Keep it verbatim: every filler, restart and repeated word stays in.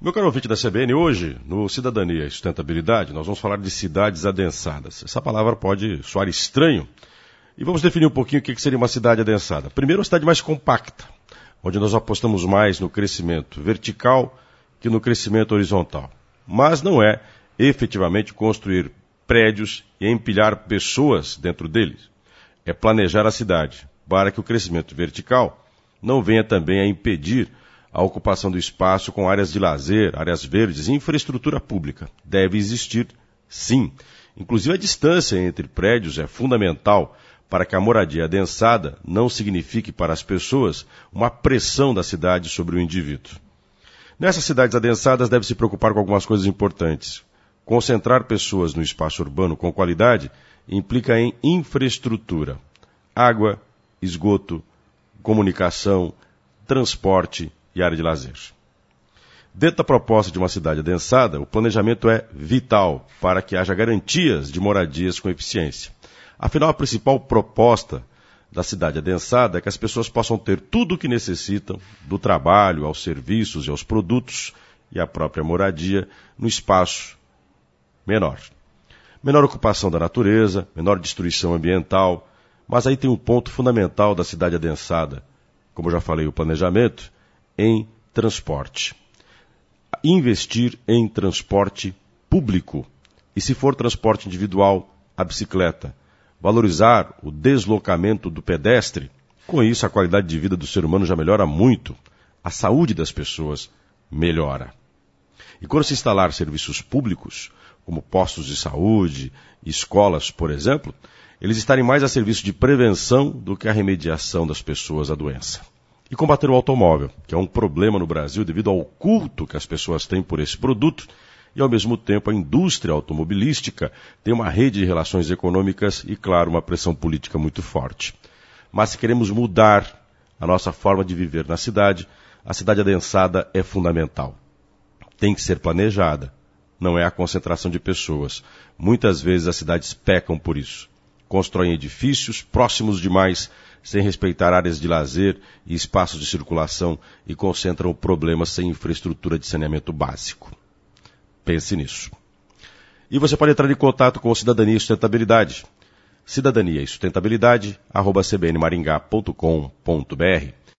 Meu caro ouvinte da C B N, hoje, no Cidadania e Sustentabilidade, nós vamos falar de cidades adensadas. Essa palavra pode soar estranho. E vamos definir um pouquinho o que seria uma cidade adensada. Primeiro, uma cidade mais compacta, onde nós apostamos mais no crescimento vertical que no crescimento horizontal. Mas não é efetivamente construir prédios e empilhar pessoas dentro deles. É planejar a cidade para que o crescimento vertical não venha também a impedir a ocupação do espaço com áreas de lazer, áreas verdes e infraestrutura pública. Deve existir, sim. Inclusive, a distância entre prédios é fundamental para que a moradia adensada não signifique para as pessoas uma pressão da cidade sobre o indivíduo. Nessas cidades adensadas, deve se preocupar com algumas coisas importantes. Concentrar pessoas no espaço urbano com qualidade implica em infraestrutura, água, esgoto, comunicação, transporte e área de lazer. Dentro da proposta de uma cidade adensada, o planejamento é vital para que haja garantias de moradias com eficiência. Afinal, a principal proposta da cidade adensada é que as pessoas possam ter tudo o que necessitam, do trabalho aos serviços e aos produtos e a própria moradia, no espaço menor. Menor ocupação da natureza, menor destruição ambiental, mas aí tem um ponto fundamental da cidade adensada, como eu já falei, o planejamento, em transporte. Investir em transporte público. E se for transporte individual, a bicicleta. Valorizar o deslocamento do pedestre. Com isso, a qualidade de vida do ser humano já melhora muito. A saúde das pessoas melhora. E quando se instalar serviços públicos, como postos de saúde, escolas, por exemplo, eles estarem mais a serviço de prevenção do que a remediação das pessoas à doença. E combater o automóvel, que é um problema no Brasil devido ao culto que as pessoas têm por esse produto, e ao mesmo tempo a indústria automobilística tem uma rede de relações econômicas e, claro, uma pressão política muito forte. Mas se queremos mudar a nossa forma de viver na cidade, a cidade adensada é fundamental. Tem que ser planejada, não é a concentração de pessoas. Muitas vezes as cidades pecam por isso. Constroem edifícios próximos demais, sem respeitar áreas de lazer e espaços de circulação e concentram problemas sem infraestrutura de saneamento básico. Pense nisso. E você pode entrar em contato com o Cidadania e Sustentabilidade. Cidadania e Sustentabilidade, arroba c b n maringá ponto com ponto b r.